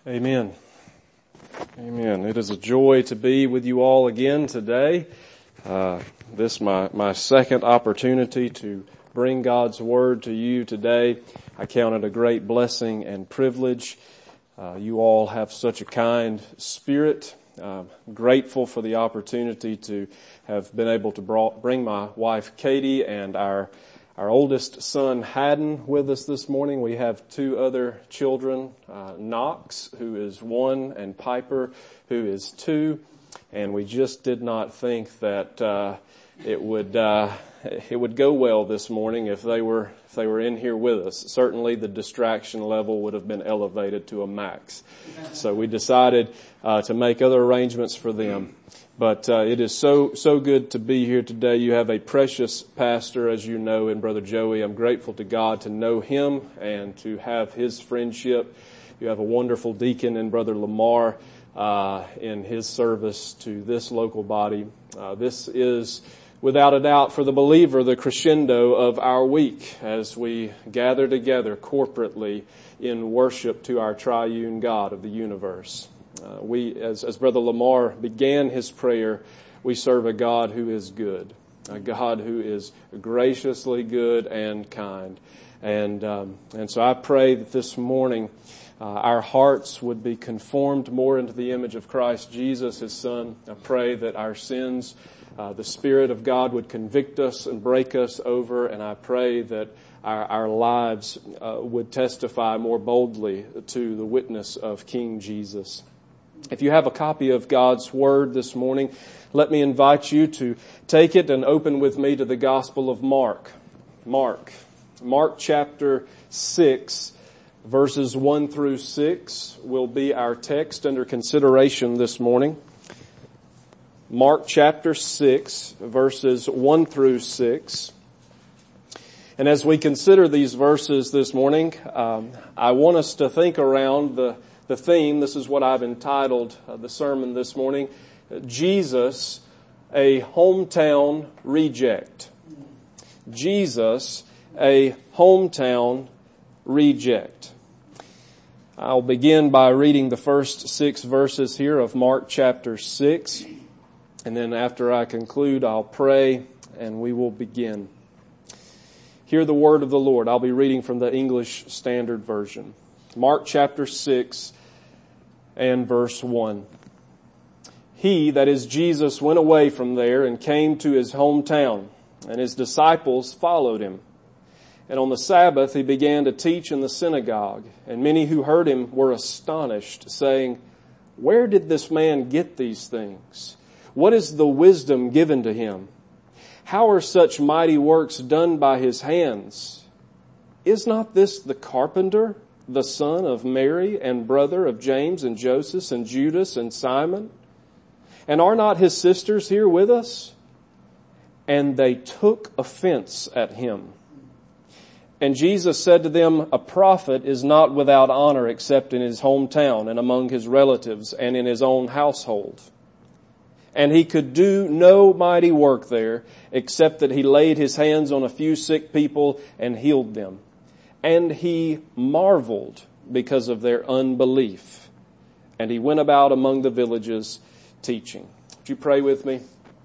Amen. Amen. It is a joy to be with you all again today. This my second opportunity to bring God's Word to you today. I count it a great blessing and privilege. You all have such a kind spirit. Grateful for the opportunity to have been able to bring my wife Katie and our oldest son Haddon with us this morning. We have two other children, Knox, who is 1, and Piper, who is 2. And we just did not think that it would go well this morning if they were in here with us. Certainly the distraction level would have been elevated to a max. So we decided to make other arrangements for them. But it is so good to be here today. You have a precious pastor, as you know, in Brother Joey. I'm grateful to God to know him and to have his friendship. You have a wonderful deacon in Brother Lamar in his service to this local body. This is, without a doubt, for the believer, the crescendo of our week as we gather together corporately in worship to our triune God of the universe. As Brother Lamar began his prayer, we serve a God who is good, a God who is graciously good and kind. And so I pray that this morning, our hearts would be conformed more into the image of Christ Jesus, His Son. I pray that our sins, the Spirit of God would convict us and break us over, and I pray that our lives would testify more boldly to the witness of King Jesus. If you have a copy of God's Word this morning, let me invite you to take it and open with me to the Gospel of Mark. Mark chapter 6, verses 1 through 6 will be our text under consideration this morning. Mark chapter 6, verses 1 through 6. And as we consider these verses this morning, I want us to think around the theme. This is what I've entitled the sermon this morning, Jesus, a hometown reject. Jesus, a hometown reject. I'll begin by reading the first 6 verses here of Mark chapter 6. And then after I conclude, I'll pray and we will begin. Hear the word of the Lord. I'll be reading from the English Standard Version. Mark chapter 6 and verse 1. He, that is Jesus, went away from there and came to his hometown, and his disciples followed him. And on the Sabbath he began to teach in the synagogue, and many who heard him were astonished, saying, "Where did this man get these things? What is the wisdom given to him? How are such mighty works done by his hands? Is not this the carpenter, the son of Mary and brother of James and Joseph and Judas and Simon? And are not his sisters here with us?" And they took offense at him. And Jesus said to them, "A prophet is not without honor except in his hometown and among his relatives and in his own household." And he could do no mighty work there except that he laid his hands on a few sick people and healed them. And he marveled because of their unbelief. And he went about among the villages teaching. Would you pray with me?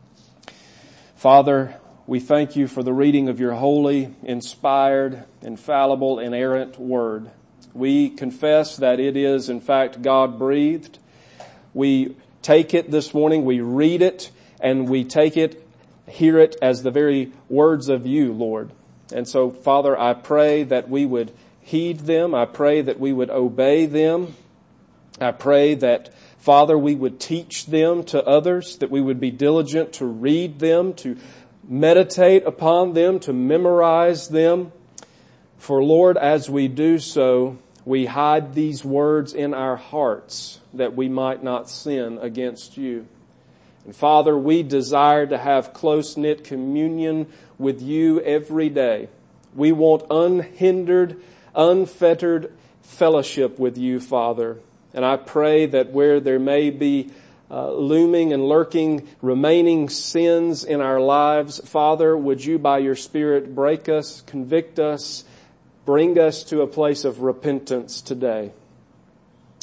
Father, we thank you for the reading of your holy, inspired, infallible, inerrant word. We confess that it is, in fact, God-breathed. We take it this morning, we read it, and we take it, hear it as the very words of you, Lord. And so, Father, I pray that we would heed them. I pray that we would obey them. I pray that, Father, we would teach them to others, that we would be diligent to read them, to meditate upon them, to memorize them. For, Lord, as we do so, we hide these words in our hearts that we might not sin against you. And Father, we desire to have close-knit communion with you every day. We want unhindered, unfettered fellowship with you, Father. And I pray that where there may be looming and lurking remaining sins in our lives, Father, would you by your Spirit break us, convict us, bring us to a place of repentance today.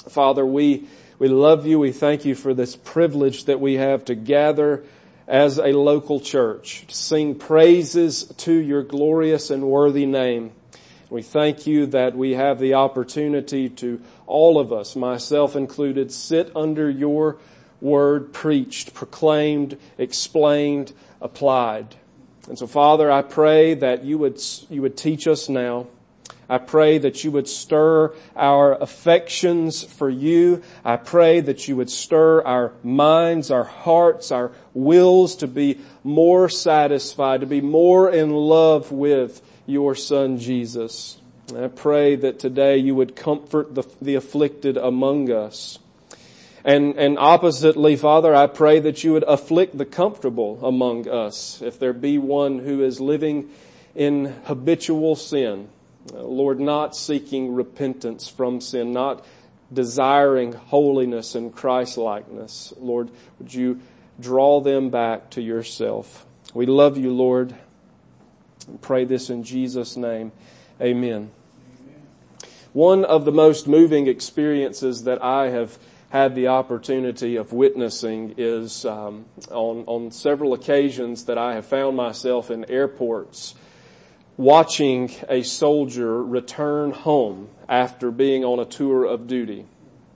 Father, we love you. We thank you for this privilege that we have to gather as a local church, to sing praises to your glorious and worthy name. We thank you that we have the opportunity to, all of us, myself included, sit under your word preached, proclaimed, explained, applied. And so, Father, I pray that you would teach us now. I pray that you would stir our affections for you. I pray that you would stir our minds, our hearts, our wills to be more satisfied, to be more in love with your Son, Jesus. And I pray that today you would comfort the afflicted among us. And oppositely, Father, I pray that you would afflict the comfortable among us. If there be one who is living in habitual sin, Lord, not seeking repentance from sin, not desiring holiness and Christ-likeness, Lord, would you draw them back to yourself? We love you, Lord. We pray this in Jesus' name. Amen. One of the most moving experiences that I have had the opportunity of witnessing is on several occasions that I have found myself in airports watching a soldier return home after being on a tour of duty.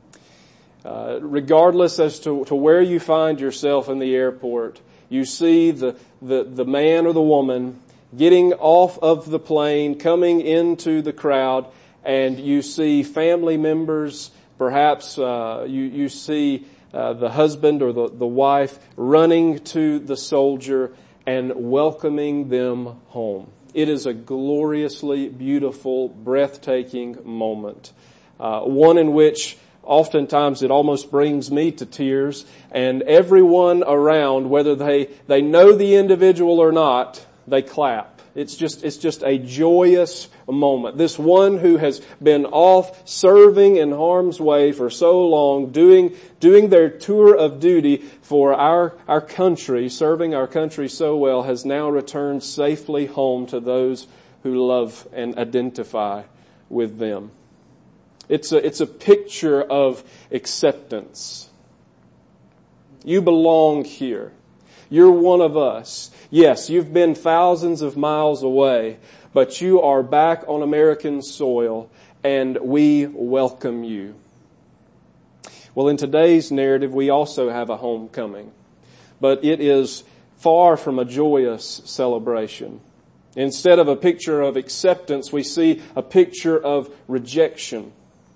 Regardless as to where you find yourself in the airport, you see the man or the woman getting off of the plane, coming into the crowd, and you see family members, perhaps you see the husband or the wife running to the soldier and welcoming them home. It is a gloriously beautiful, breathtaking moment. One in which oftentimes it almost brings me to tears, and everyone around, whether they know the individual or not, they clap. It's just a joyous moment. This one who has been off serving in harm's way for so long, doing their tour of duty for our country, serving our country so well, has now returned safely home to those who love and identify with them. It's a picture of acceptance. You belong here. You're one of us. Yes, you've been thousands of miles away, but you are back on American soil, and we welcome you. Well, in today's narrative, we also have a homecoming, but it is far from a joyous celebration. Instead of a picture of acceptance, we see a picture of rejection.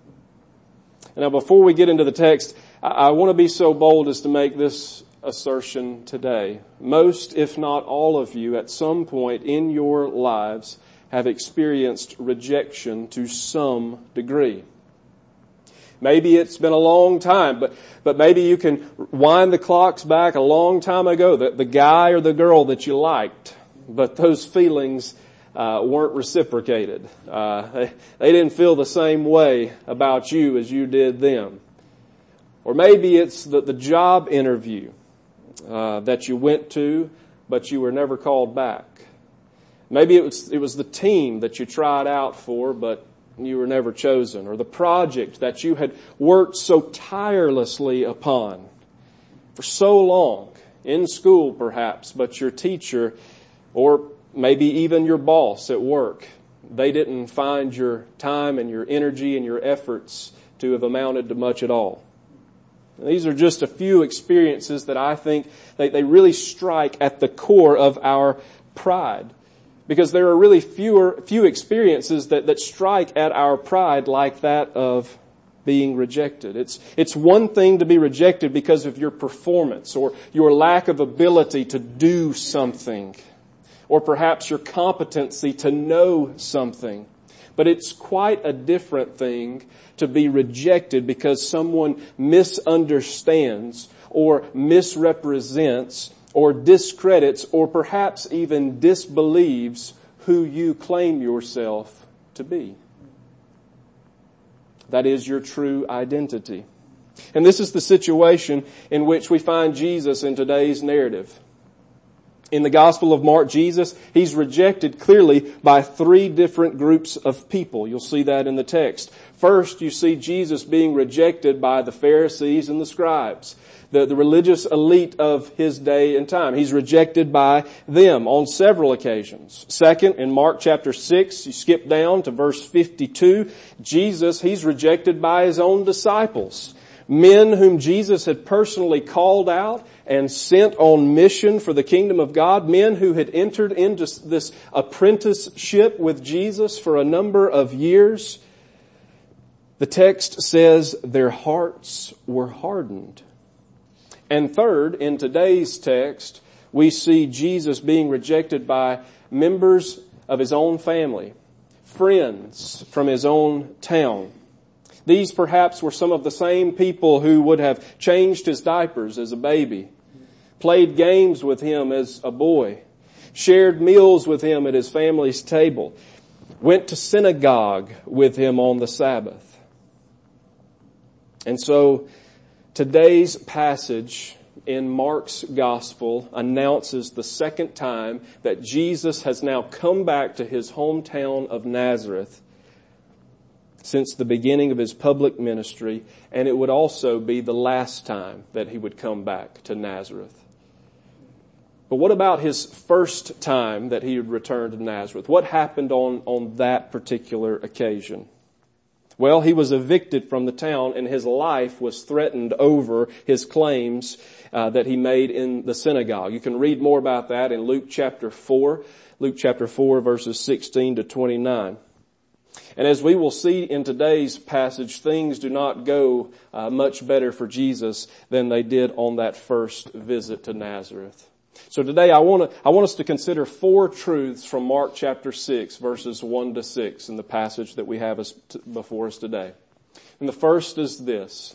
Now, before we get into the text, I want to be so bold as to make this assertion today. Most, if not all of you, at some point in your lives have experienced rejection to some degree. Maybe it's been a long time, but maybe you can wind the clocks back a long time ago, the guy or the girl that you liked, but those feelings weren't reciprocated. They didn't feel the same way about you as you did them. Or maybe it's the job interview that you went to, but you were never called back. Maybe it was the team that you tried out for, but you were never chosen. Or the project that you had worked so tirelessly upon for so long, in school perhaps, but your teacher, or maybe even your boss at work, they didn't find your time and your energy and your efforts to have amounted to much at all. These are just a few experiences that I think they really strike at the core of our pride. Because there are really few experiences that strike at our pride like that of being rejected. It's one thing to be rejected because of your performance or your lack of ability to do something, or perhaps your competency to know something. But it's quite a different thing to be rejected because someone misunderstands or misrepresents or discredits or perhaps even disbelieves who you claim yourself to be. That is your true identity. And this is the situation in which we find Jesus in today's narrative. In the Gospel of Mark, Jesus, he's rejected clearly by three different groups of people. You'll see that in the text. First, you see Jesus being rejected by the Pharisees and the scribes, the religious elite of his day and time. He's rejected by them on several occasions. Second, in Mark chapter 6, you skip down to verse 52, Jesus, he's rejected by his own disciples. Men whom Jesus had personally called out and sent on mission for the kingdom of God, men who had entered into this apprenticeship with Jesus for a number of years. The text says their hearts were hardened. And third, in today's text, we see Jesus being rejected by members of his own family, friends from his own town. These perhaps were some of the same people who would have changed his diapers as a baby, played games with him as a boy, shared meals with him at his family's table, went to synagogue with him on the Sabbath. And so today's passage in Mark's gospel announces the second time that Jesus has now come back to his hometown of Nazareth since the beginning of his public ministry, and it would also be the last time that he would come back to Nazareth. But what about his first time that he would return to Nazareth? What happened on that particular occasion? Well, he was evicted from the town and his life was threatened over his claims that he made in the synagogue. You can read more about that in Luke chapter 4 verses 16 to 29. And as we will see in today's passage, things do not go much better for Jesus than they did on that first visit to Nazareth. So today I want us to consider four truths from Mark chapter 6 verses 1 to 6 in the passage that we have before us today. And the first is this: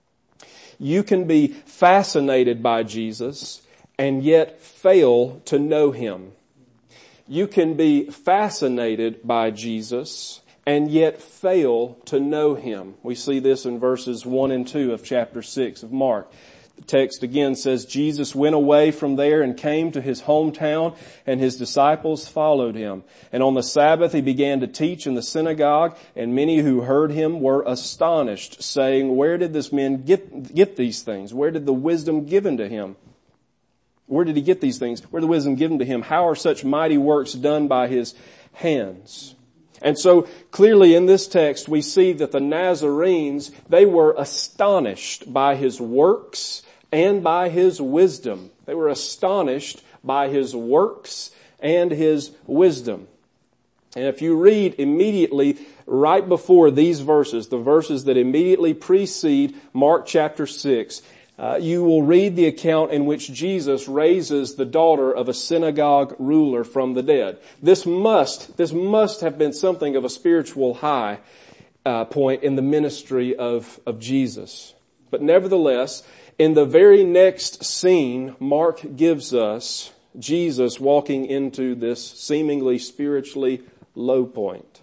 you can be fascinated by Jesus and yet fail to know him. You can be fascinated by Jesus and yet fail to know him. We see this in verses 1 and 2 of chapter 6 of Mark. The text again says, Jesus went away from there and came to his hometown, and his disciples followed him. And on the Sabbath he began to teach in the synagogue, and many who heard him were astonished, saying, where did this man get these things? Where did the wisdom given to him? Where did he get these things? Where the wisdom given to him? How are such mighty works done by his hands? And so clearly in this text we see that the Nazarenes, they were astonished by his works and by his wisdom. They were astonished by his works and his wisdom. And if you read immediately right before these verses, the verses that immediately precede Mark chapter 6, you will read the account in which Jesus raises the daughter of a synagogue ruler from the dead. This must have been something of a spiritual high point in the ministry of Jesus. But nevertheless, in the very next scene, Mark gives us Jesus walking into this seemingly spiritually low point.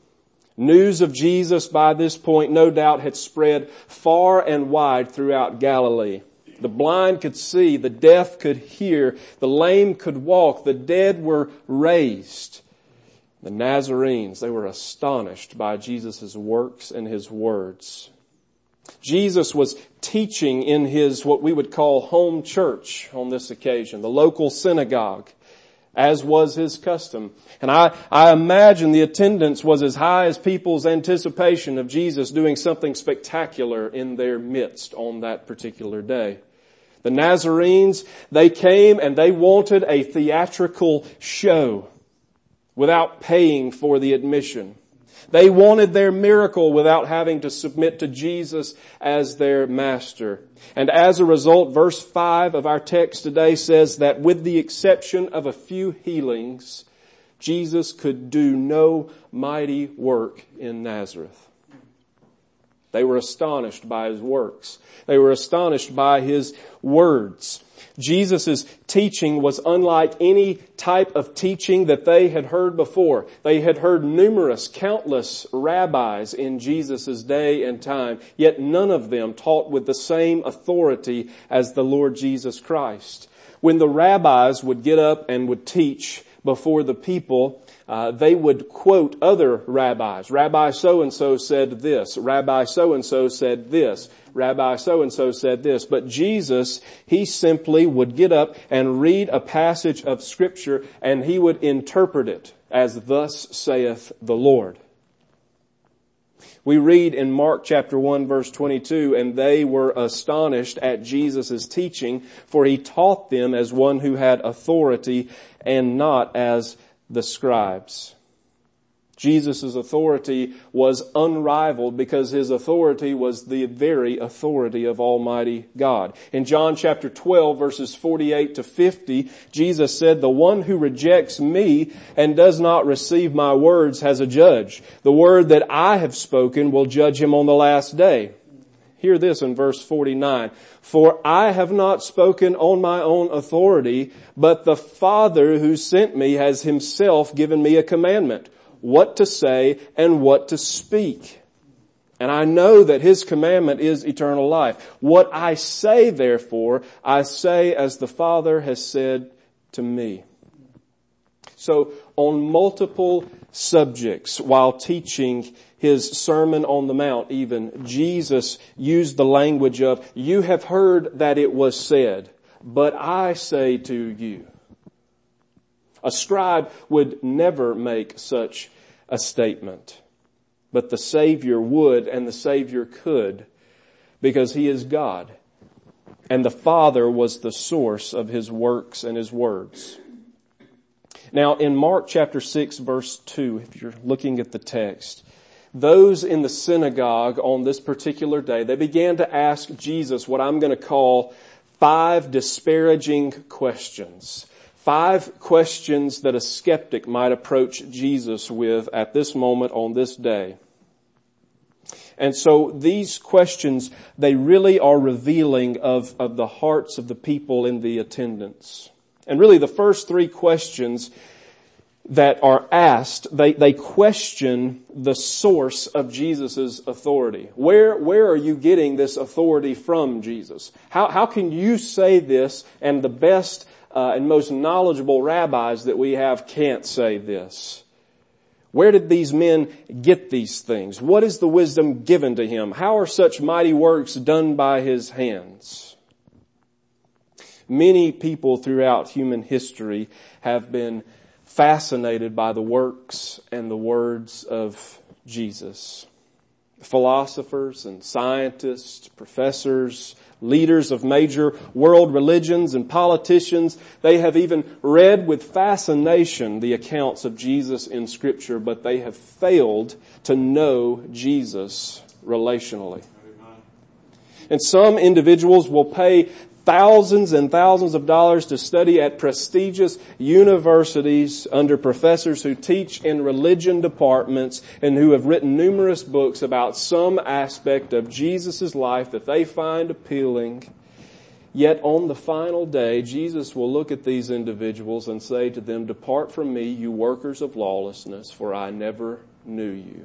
News of Jesus by this point no doubt had spread far and wide throughout Galilee. The blind could see, the deaf could hear, the lame could walk, the dead were raised. The Nazarenes, they were astonished by Jesus' works and his words. Jesus was teaching in his, what we would call home church on this occasion, the local synagogue, as was his custom. And I imagine the attendance was as high as people's anticipation of Jesus doing something spectacular in their midst on that particular day. The Nazarenes, they came and they wanted a theatrical show without paying for the admission. They wanted their miracle without having to submit to Jesus as their master. And as a result, verse 5 of our text today says that with the exception of a few healings, Jesus could do no mighty work in Nazareth. They were astonished by his works. They were astonished by his words. Jesus' teaching was unlike any type of teaching that they had heard before. They had heard countless rabbis in Jesus' day and time, yet none of them taught with the same authority as the Lord Jesus Christ. When the rabbis would get up and would teach before the people, they would quote other rabbis. Rabbi so-and-so said this. Rabbi so-and-so said this. Rabbi so-and-so said this. But Jesus, He simply would get up and read a passage of Scripture, and He would interpret it as thus saith the Lord. We read in Mark chapter 1 verse 22, and they were astonished at Jesus' teaching, for He taught them as one who had authority and not as the scribes. Jesus' authority was unrivaled because His authority was the very authority of Almighty God. In John chapter 12 verses 48 to 50, Jesus said, "The one who rejects me and does not receive my words has a judge. The word that I have spoken will judge him on the last day." Hear this in verse 49. "For I have not spoken on my own authority, but the Father who sent me has Himself given me a commandment, what to say and what to speak. And I know that His commandment is eternal life. What I say, therefore, I say as the Father has said to me." So on multiple subjects, while teaching His Sermon on the Mount even, Jesus used the language of, "You have heard that it was said, but I say to you." A scribe would never make such a statement, but the Savior would, and the Savior could, because He is God, and the Father was the source of His works and His words. Now in Mark chapter 6 verse 2, if you're looking at the text, those in the synagogue on this particular day, they began to ask Jesus what I'm going to call 5 disparaging questions. 5 questions that a skeptic might approach Jesus with at this moment on this day. And so these questions, they really are revealing of the hearts of the people in the attendance. And really the first 3 questions that are asked, they question the source of Jesus' authority. Where are you getting this authority from, Jesus? How can you say this and the best and most knowledgeable rabbis that we have can't say this? Where did these men get these things? What is the wisdom given to Him? How are such mighty works done by His hands? Many people throughout human history have been fascinated by the works and the words of Jesus. Philosophers and scientists, professors, leaders of major world religions and politicians, they have even read with fascination the accounts of Jesus in Scripture, but they have failed to know Jesus relationally. And some individuals will pay thousands and thousands of dollars to study at prestigious universities under professors who teach in religion departments and who have written numerous books about some aspect of Jesus' life that they find appealing. Yet on the final day, Jesus will look at these individuals and say to them, "Depart from me, you workers of lawlessness, for I never knew you."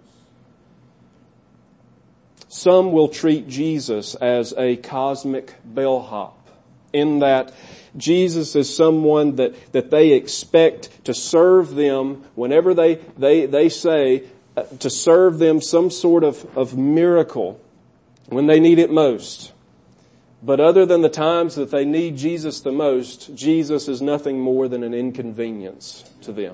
Some will treat Jesus as a cosmic bellhop, in that Jesus is someone that they expect to serve them whenever they say to serve them some sort of miracle when they need it most. But other than the times that they need Jesus the most, Jesus is nothing more than an inconvenience to them.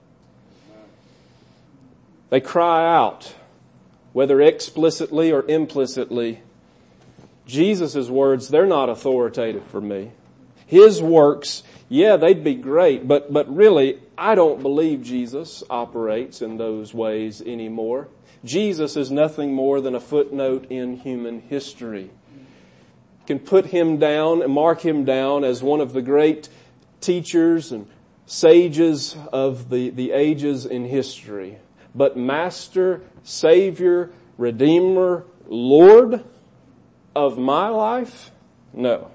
They cry out, whether explicitly or implicitly, Jesus' words, they're not authoritative for me. His works, yeah, they'd be great, but really, I don't believe Jesus operates in those ways anymore. Jesus is nothing more than a footnote in human history. You can put Him down and mark Him down as one of the great teachers and sages of the ages in history. But Master, Savior, Redeemer, Lord of my life? No.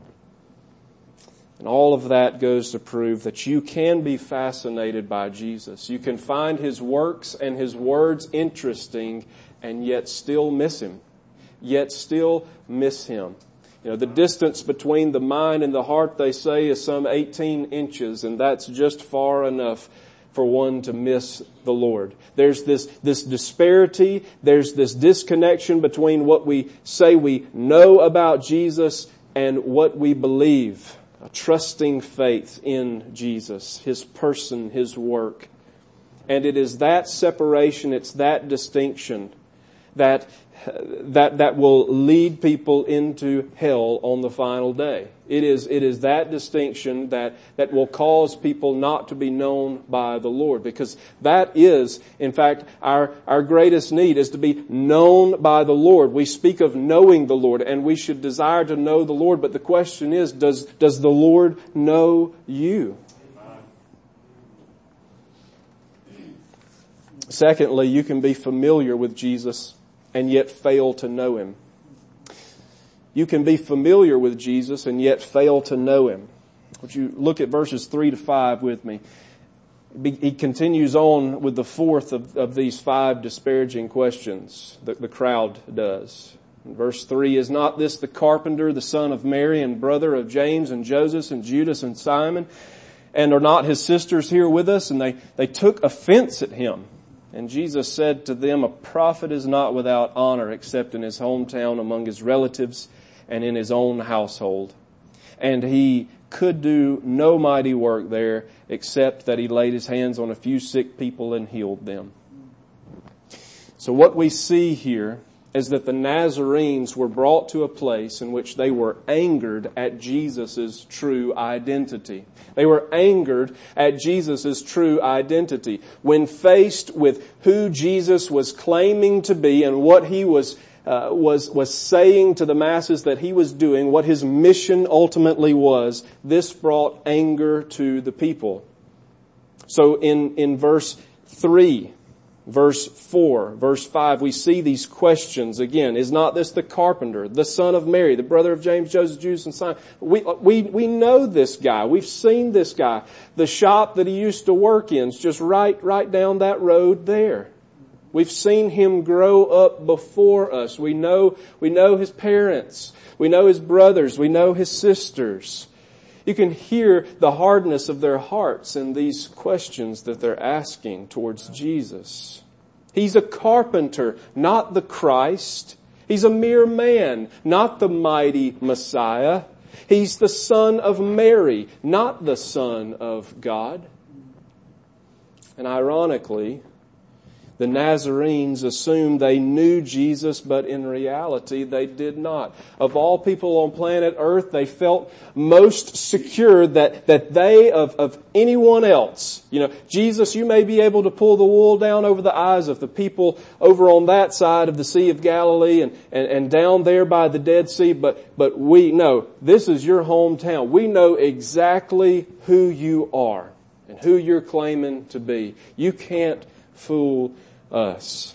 And all of that goes to prove that you can be fascinated by Jesus. You can find His works and His words interesting and yet still miss Him. Yet still miss Him. The distance between the mind and the heart, they say, is some 18 inches, and that's just far enough for one to miss the Lord. There's this disparity, there's this disconnection between what we say we know about Jesus and what we believe. A trusting faith in Jesus, His person, His work. And it is that separation, it's that distinction that will lead people into hell on the final day. It is that distinction that will cause people not to be known by the Lord, because that is, in fact, our greatest need is to be known by the Lord. We speak of knowing the Lord, and we should desire to know the Lord, but the question is, does the Lord know you? Secondly, you can be familiar with Jesus and yet fail to know Him. You can be familiar with Jesus and yet fail to know Him. Would you look at verses 3 to 5 with me? He continues on with the fourth of these 5 disparaging questions that the crowd does. In verse 3, is not this the carpenter, the son of Mary and brother of James and Joseph and Judas and Simon? And are not his sisters here with us? And they took offense at Him. And Jesus said to them, a prophet is not without honor except in his hometown, among his relatives, and in his own household. And He could do no mighty work there except that He laid His hands on a few sick people and healed them. So what we see here is that the Nazarenes were brought to a place in which they were angered at Jesus' true identity. They were angered at Jesus' true identity. When faced with who Jesus was claiming to be and what He was saying to the masses that He was doing, what His mission ultimately was, this brought anger to the people. So in verse 3, verse 4, verse 5, we see these questions again. Is not this the carpenter, the son of Mary, the brother of James, Joseph, Judas, and Simon? We know this guy. We've seen this guy. The shop that he used to work in is just right down that road there. We've seen him grow up before us. We know his parents. We know his brothers. We know his sisters. You can hear the hardness of their hearts in these questions that they're asking towards Jesus. He's a carpenter, not the Christ. He's a mere man, not the mighty Messiah. He's the son of Mary, not the Son of God. And ironically, the Nazarenes assumed they knew Jesus, but in reality they did not. Of all people on planet Earth, they felt most secure that they of anyone else. Jesus, you may be able to pull the wool down over the eyes of the people over on that side of the Sea of Galilee and down there by the Dead Sea, but we know this is your hometown. We know exactly who you are and who you're claiming to be. You can't fool us.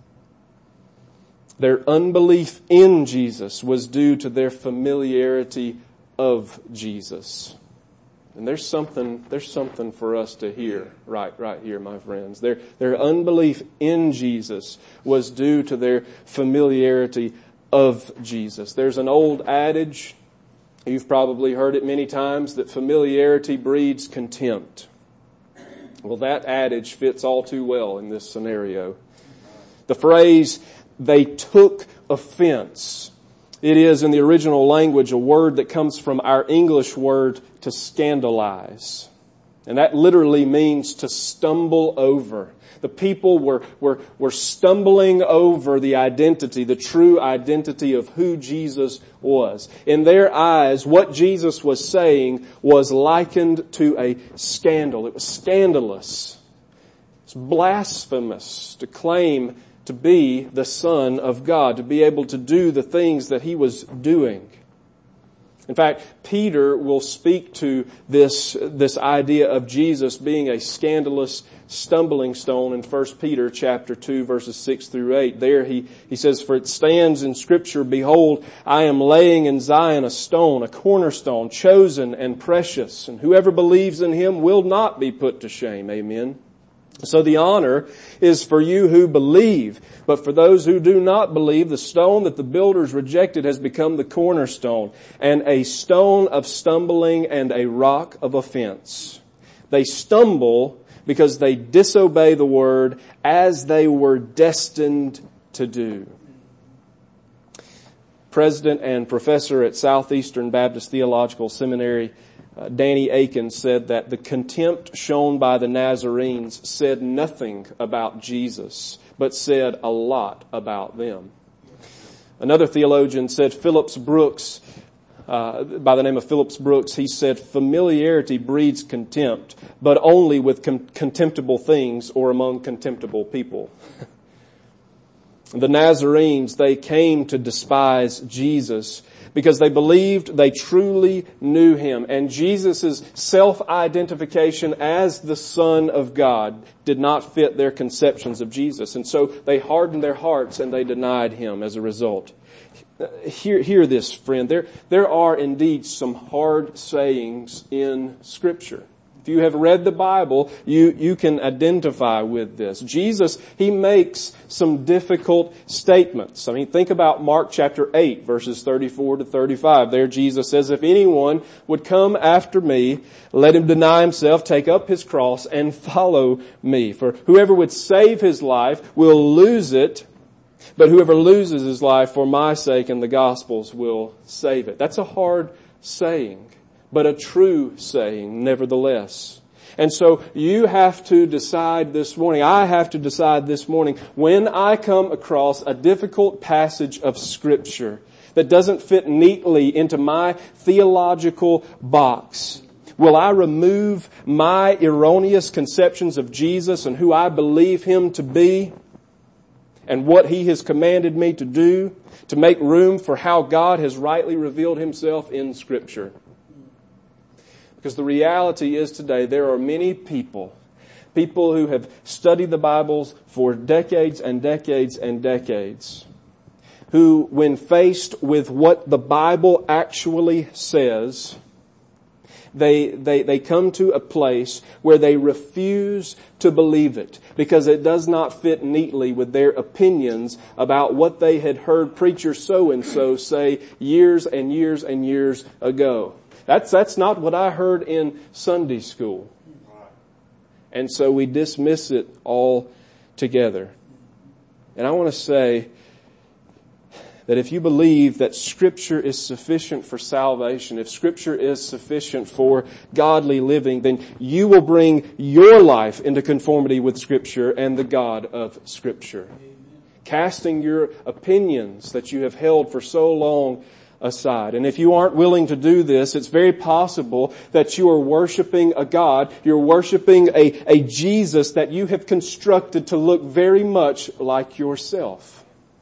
Their unbelief in Jesus was due to their familiarity of Jesus. And there's something for us to hear right here, my friends. Their unbelief in Jesus was due to their familiarity of Jesus. There's an old adage, you've probably heard it many times, that familiarity breeds contempt. Well, that adage fits all too well in this scenario. The phrase, they took offense. It is, in the original language, a word that comes from our English word to scandalize. And that literally means to stumble over. The people were stumbling over the identity, the true identity of who Jesus was. In their eyes, what Jesus was saying was likened to a scandal. It was scandalous. It's blasphemous to claim to be the Son of God, to be able to do the things that He was doing. In fact, Peter will speak to this idea of Jesus being a scandalous stumbling stone in 1 Peter chapter 2 verses 6 through 8. There he says, for it stands in Scripture, behold, I am laying in Zion a stone, a cornerstone, chosen and precious, and whoever believes in Him will not be put to shame. Amen. So the honor is for you who believe. But for those who do not believe, the stone that the builders rejected has become the cornerstone, and a stone of stumbling and a rock of offense. They stumble because they disobey the word as they were destined to do. President and professor at Southeastern Baptist Theological Seminary, Danny Akin, said that the contempt shown by the Nazarenes said nothing about Jesus, but said a lot about them. Another theologian said, Phillips Brooks, by the name of Phillips Brooks, he said, familiarity breeds contempt, but only with contemptible things or among contemptible people. The Nazarenes, they came to despise Jesus because they believed they truly knew Him. And Jesus' self-identification as the Son of God did not fit their conceptions of Jesus. And so they hardened their hearts and they denied Him as a result. Hear this, friend. There are indeed some hard sayings in Scripture. If you have read the Bible, you can identify with this. Jesus, He makes some difficult statements. I mean, think about Mark chapter 8, verses 34 to 35. There Jesus says, if anyone would come after me, let him deny himself, take up his cross, and follow me. For whoever would save his life will lose it, but whoever loses his life for my sake and the gospel's will save it. That's a hard saying, but a true saying nevertheless. And so you have to decide this morning, I have to decide this morning, when I come across a difficult passage of Scripture that doesn't fit neatly into my theological box, will I remove my erroneous conceptions of Jesus and who I believe Him to be and what He has commanded me to do to make room for how God has rightly revealed Himself in Scripture? Because the reality is today there are many people who have studied the Bibles for decades and decades and decades, who when faced with what the Bible actually says, they come to a place where they refuse to believe it because it does not fit neatly with their opinions about what they had heard preacher so-and-so say years and years and years ago. That's not what I heard in Sunday school. And so we dismiss it all together. And I want to say that if you believe that Scripture is sufficient for salvation, if Scripture is sufficient for godly living, then you will bring your life into conformity with Scripture and the God of Scripture. Casting your opinions that you have held for so long aside. And if you aren't willing to do this, it's very possible that you are worshiping a God, you're worshiping a Jesus that you have constructed to look very much like yourself.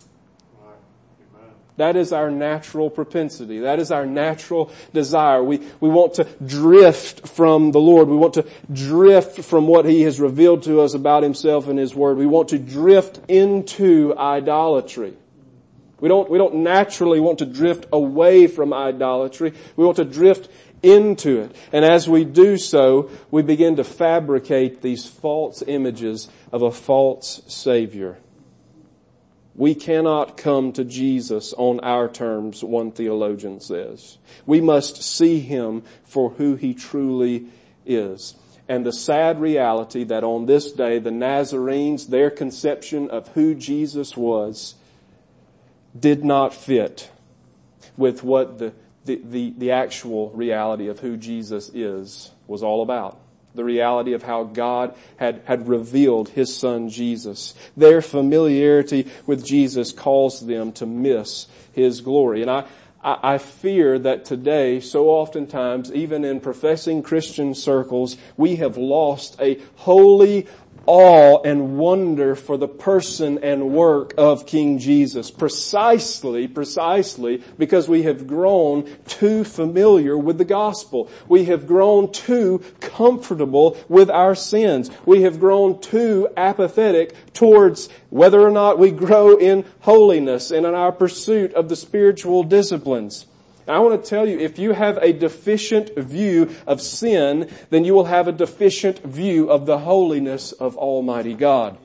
That is our natural propensity. That is our natural desire. We want to drift from the Lord. We want to drift from what He has revealed to us about Himself and His Word. We want to drift into idolatry. We don't naturally want to drift away from idolatry. We want to drift into it. And as we do so, we begin to fabricate these false images of a false Savior. We cannot come to Jesus on our terms, one theologian says. We must see Him for who He truly is. And the sad reality that on this day, the Nazarenes, their conception of who Jesus was, did not fit with what the actual reality of who Jesus was all about. The reality of how God had revealed His Son Jesus. Their familiarity with Jesus caused them to miss His glory. And I fear that today, so oftentimes, even in professing Christian circles, we have lost a holy awe and wonder for the person and work of King Jesus. Precisely because we have grown too familiar with the gospel. We have grown too comfortable with our sins. We have grown too apathetic towards whether or not we grow in holiness and in our pursuit of the spiritual disciplines. And I want to tell you, if you have a deficient view of sin, then you will have a deficient view of the holiness of Almighty God.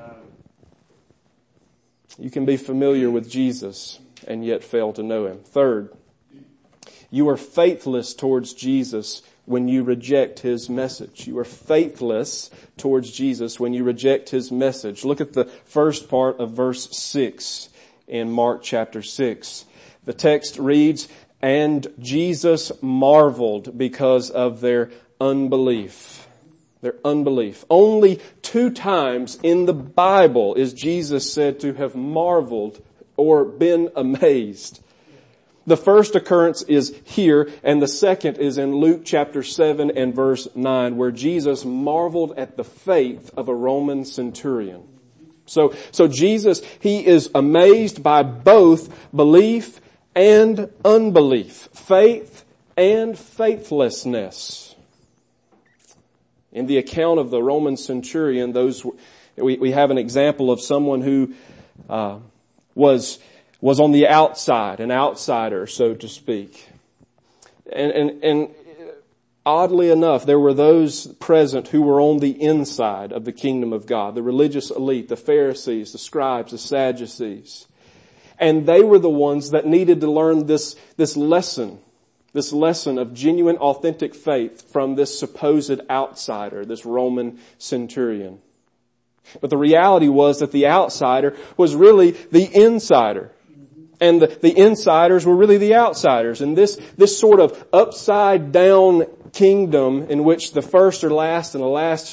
You can be familiar with Jesus and yet fail to know Him. Third, you are faithless towards Jesus when you reject His message. You are faithless towards Jesus when you reject His message. Look at the first part of verse 6 in Mark chapter 6. The text reads, "And Jesus marveled because of their unbelief." Their unbelief. Only 2 times in the Bible is Jesus said to have marveled or been amazed. The first occurrence is here, and the second is in Luke chapter 7 and verse 9, where Jesus marveled at the faith of a Roman centurion. So Jesus, He is amazed by both belief and unbelief, faith and faithlessness. In the account of the Roman centurion, we have an example of someone who was on the outside, an outsider, so to speak. And oddly enough, there were those present who were on the inside of the kingdom of God, the religious elite, the Pharisees, the scribes, the Sadducees. And they were the ones that needed to learn this lesson of genuine, authentic faith from this supposed outsider, this Roman centurion. But the reality was that the outsider was really the insider. And the insiders were really the outsiders. And this sort of upside down kingdom in which the first are last and the last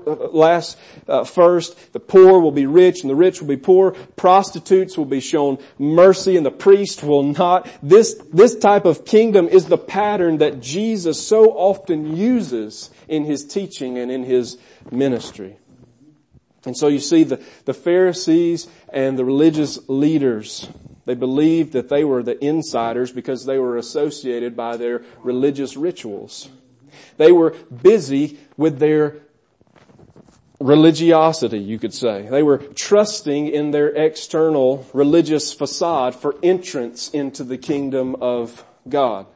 first, the poor will be rich and the rich will be poor, prostitutes will be shown mercy and the priest will not. This type of kingdom is the pattern that Jesus so often uses in His teaching and in His ministry. And so you see the Pharisees and the religious leaders, they believed that they were the insiders because they were associated by their religious rituals. They were busy with their religiosity, you could say. They were trusting in their external religious facade for entrance into the kingdom of God.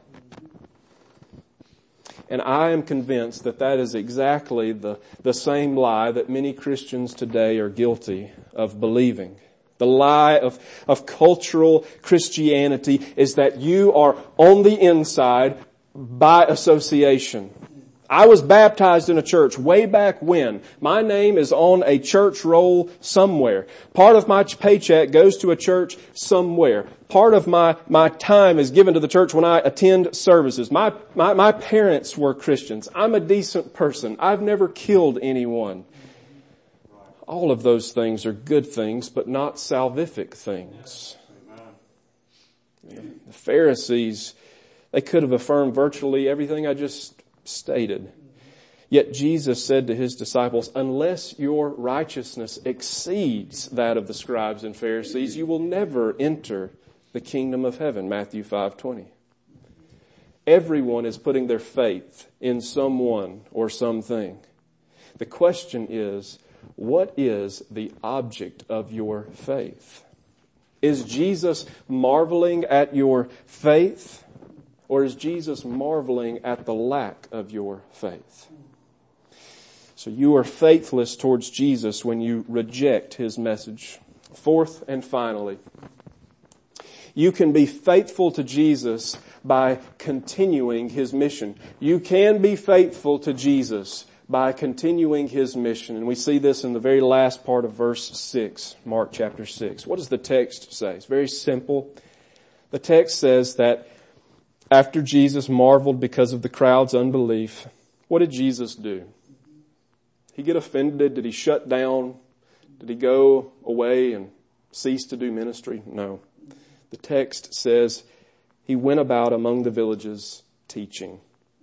And I am convinced that that is exactly the same lie that many Christians today are guilty of believing. The lie of cultural Christianity is that you are on the inside by association. I was baptized in a church way back when. My name is on a church roll somewhere. Part of my paycheck goes to a church somewhere. Part of my time is given to the church when I attend services. My parents were Christians. I'm a decent person. I've never killed anyone. All of those things are good things, but not salvific things. The Pharisees, they could have affirmed virtually everything I just stated. Yet Jesus said to His disciples, unless your righteousness exceeds that of the scribes and Pharisees, you will never enter the kingdom of heaven. Matthew 5:20. Everyone is putting their faith in someone or something. The question is, what is the object of your faith? Is Jesus marveling at your faith? Or is Jesus marveling at the lack of your faith? So you are faithless towards Jesus when you reject His message. Fourth and finally, you can be faithful to Jesus by continuing His mission. You can be faithful to Jesus by continuing His mission. And we see this in the very last part of verse 6, Mark chapter 6. What does the text say? It's very simple. The text says that after Jesus marveled because of the crowd's unbelief, what did Jesus do? Did He get offended? Did He shut down? Did He go away and cease to do ministry? No. The text says He went about among the villages teaching.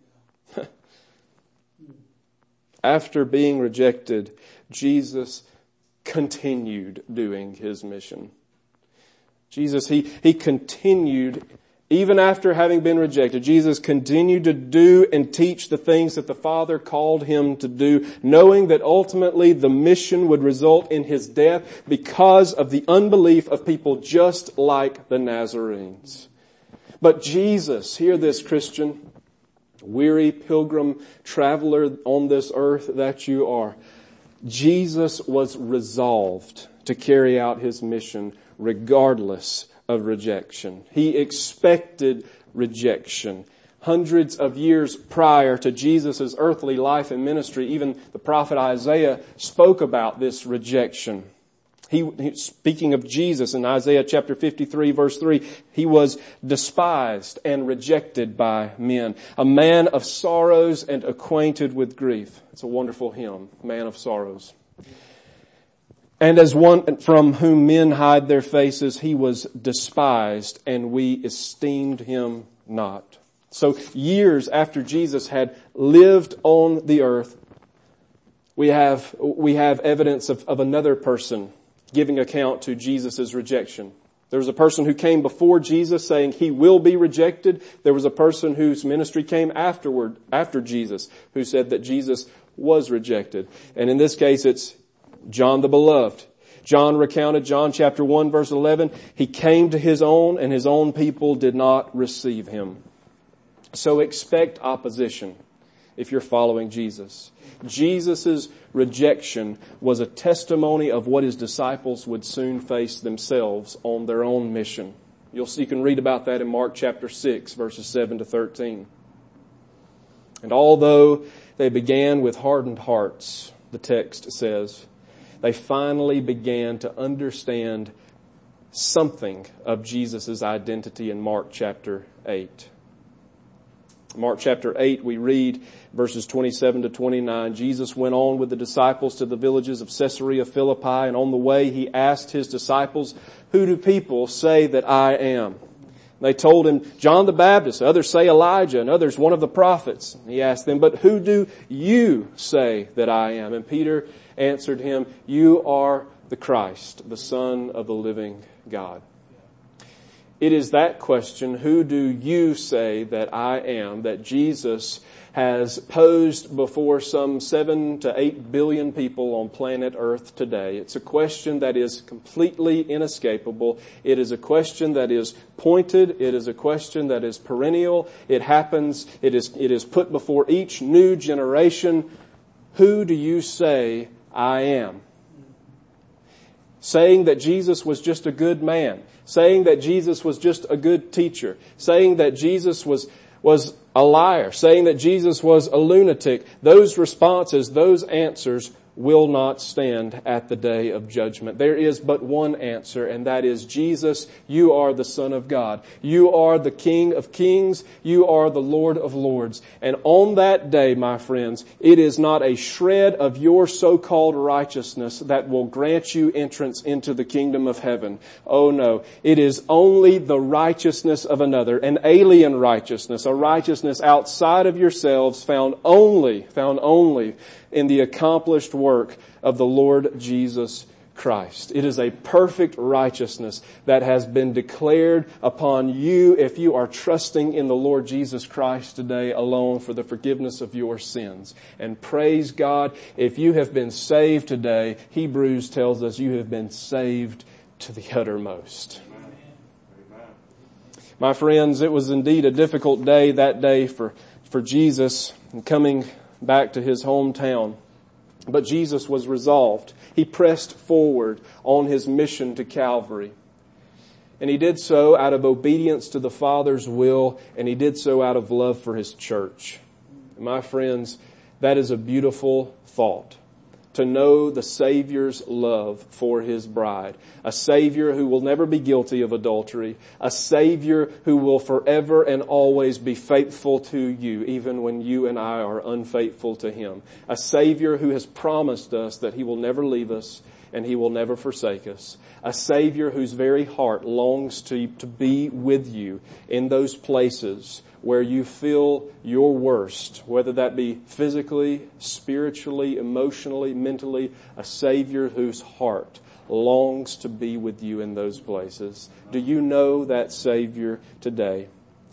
After being rejected, Jesus continued doing His mission. Jesus, He continued, even after having been rejected, Jesus continued to do and teach the things that the Father called Him to do, knowing that ultimately the mission would result in His death because of the unbelief of people just like the Nazarenes. But Jesus, hear this, Christian, weary pilgrim traveler on this earth that you are, Jesus was resolved to carry out his mission regardless of rejection. He expected rejection. Hundreds of years prior to Jesus' earthly life and ministry, even the prophet Isaiah spoke about this rejection. Speaking of Jesus in Isaiah chapter 53 verse 3, he was despised and rejected by men, a man of sorrows and acquainted with grief. It's a wonderful hymn, Man of Sorrows. And as one from whom men hide their faces, he was despised and we esteemed him not. So years after Jesus had lived on the earth, we have evidence of another person giving account to Jesus' rejection. There was a person who came before Jesus saying he will be rejected. There was a person whose ministry came after Jesus, who said that Jesus was rejected. And in this case, it's John the Beloved. John recounted, John chapter 1 verse 11, he came to his own and his own people did not receive him. So expect opposition if you're following Jesus. Jesus' rejection was a testimony of what his disciples would soon face themselves on their own mission. You can read about that in Mark chapter 6 verses 7 to 13. And although they began with hardened hearts, the text says, they finally began to understand something of Jesus' identity in Mark chapter 8. Mark chapter 8, we read verses 27 to 29. Jesus went on with the disciples to the villages of Caesarea Philippi, and on the way he asked his disciples, "Who do people say that I am?" They told him, "John the Baptist, others say Elijah, and others one of the prophets." He asked them, "But who do you say that I am?" And Peter answered him, "You are the Christ, the Son of the living God." It is that question, who do you say that I am, that Jesus has posed before some 7 to 8 billion people on planet Earth today. It's a question that is completely inescapable. It is a question that is pointed. It is a question that is perennial. It happens. It is put before each new generation. Who do you say I am? Saying that Jesus was just a good man. Saying that Jesus was just a good teacher. Saying that Jesus was a liar. Saying that Jesus was a lunatic. Those responses, those answers will not stand at the day of judgment. There is but one answer, and that is, Jesus, you are the Son of God. You are the King of Kings. You are the Lord of Lords. And on that day, my friends, it is not a shred of your so-called righteousness that will grant you entrance into the kingdom of heaven. Oh no, it is only the righteousness of another, an alien righteousness, a righteousness outside of yourselves, found only in the accomplished work of the Lord Jesus Christ. It is a perfect righteousness that has been declared upon you if you are trusting in the Lord Jesus Christ today alone for the forgiveness of your sins. And praise God, if you have been saved today, Hebrews tells us you have been saved to the uttermost. Amen. My friends, it was indeed a difficult day that day for Jesus in coming back to his hometown. But Jesus was resolved. He pressed forward on his mission to Calvary. And he did so out of obedience to the Father's will, and he did so out of love for his church. And my friends, that is a beautiful thought. To know the Savior's love for his bride. A Savior who will never be guilty of adultery. A Savior who will forever and always be faithful to you, even when you and I are unfaithful to him. A Savior who has promised us that he will never leave us and he will never forsake us. A Savior whose very heart longs to be with you in those places where you feel your worst, whether that be physically, spiritually, emotionally, mentally. A Savior whose heart longs to be with you in those places. Do you know that Savior today?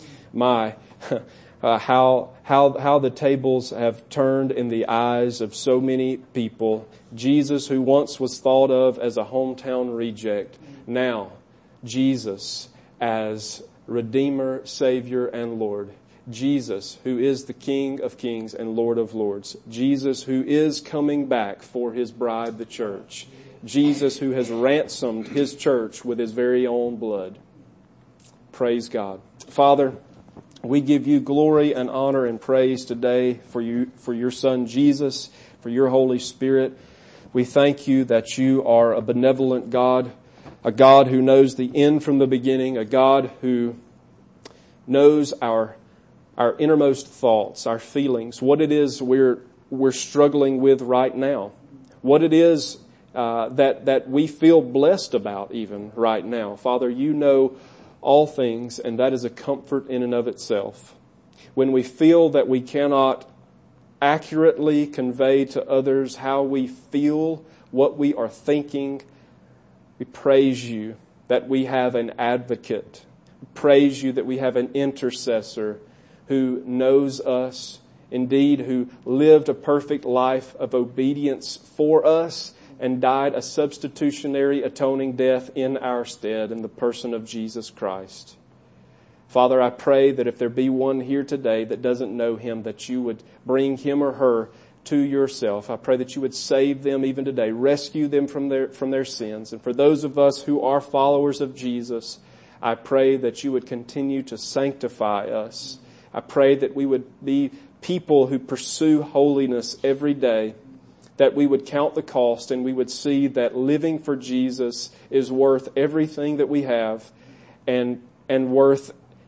How the tables have turned in the eyes of so many people. Jesus, who once was thought of as a hometown reject, now Jesus as Redeemer, Savior, and Lord. Jesus, who is the King of Kings and Lord of Lords. Jesus, who is coming back for His bride, the church. Jesus, who has ransomed His church with His very own blood. Praise God. Father, we give You glory and honor and praise today for Your Son Jesus, for Your Holy Spirit. We thank You that You are a benevolent God, a God who knows the end from the beginning, a God who knows our innermost thoughts, our feelings, what it is we're struggling with right now, what it is that we feel blessed about even right now. Father, You know all things, and that is a comfort in and of itself. When we feel that we cannot accurately convey to others how we feel, what we are thinking, we praise You that we have an advocate. We praise You that we have an intercessor who knows us, indeed who lived a perfect life of obedience for us and died a substitutionary atoning death in our stead in the person of Jesus Christ. Father, I pray that if there be one here today that doesn't know Him, that You would bring him or her to Yourself. I pray that You would save them even today, rescue them from their sins. And for those of us who are followers of Jesus, I pray that You would continue to sanctify us. I pray that we would be people who pursue holiness every day, that we would count the cost and we would see that living for Jesus is worth everything that we have and worth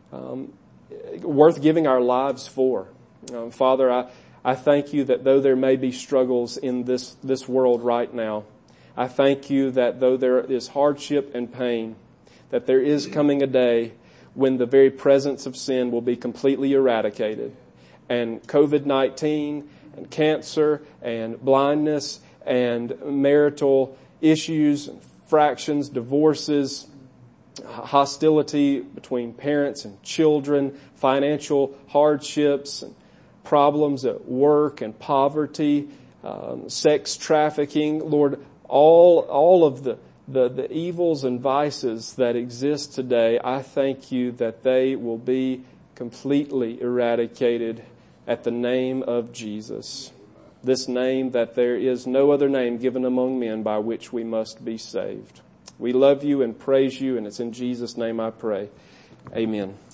giving our lives for. Father, I thank You that though there may be struggles in this world right now, I thank You that though there is hardship and pain, that there is coming a day when the very presence of sin will be completely eradicated. And COVID-19 and cancer and blindness and marital issues, fractions, divorces, hostility between parents and children, financial hardships and problems at work and poverty, sex trafficking, Lord, all of the evils and vices that exist today, I thank You that they will be completely eradicated at the name of Jesus. This name that there is no other name given among men by which we must be saved. We love You and praise You, and it's in Jesus' name I pray. Amen.